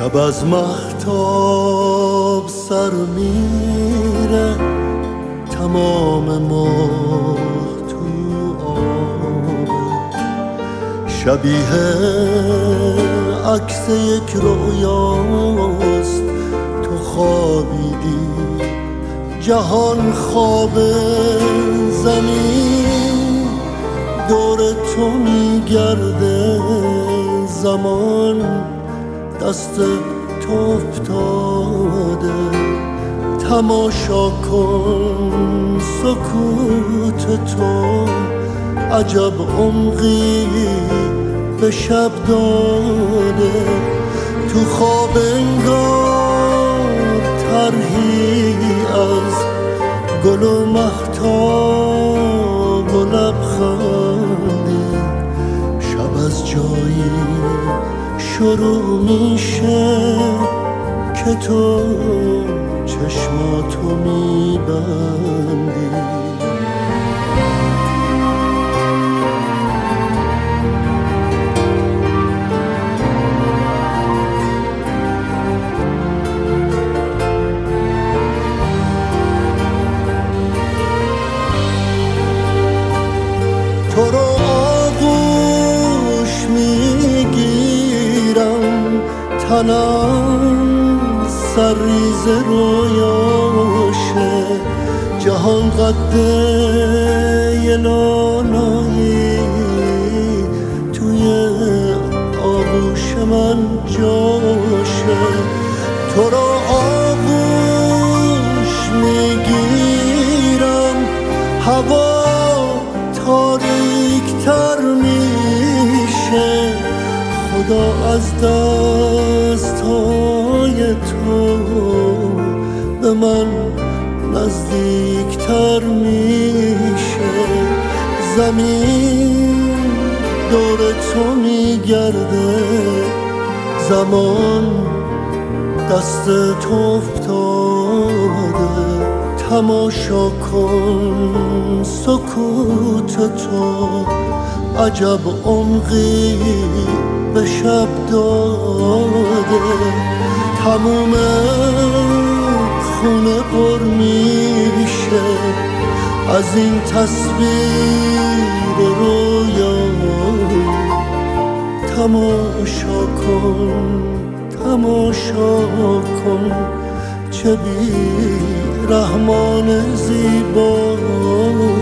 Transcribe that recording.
شب از مهتاب سر میره، تمام ماه تو آبه، شبیه عکس یک رویاست. تو خوابیدی جهان خوابه، زمین دور تو میگرده، زمان دست تو افتاده. تماشا کن سکوت تو، عجب عمقی به شب داده. تو خواب انگار طرحی از گل و مهتاب و لبخندی، شب از جایی شروع میشه که تو چشماتو میبندی. تو رو آغوش میگیرم، تنم سرریز رویاشه، جهان قده یه لالایی، توی آغوش من جاشه. تو رو آغوش میگیرم، هوا تاریک تر میشه، خدا از دستای تو به من نزدیکتر میشه. زمین دور تو میگرده، زمان دست تو افتاده. تماشا کن سکوت تو، عجب عمقی به شب داده. تموم خونه پر میشه از این تصویر رویا. تماشا کن تماشا کن، چه بی رحمان زیبا.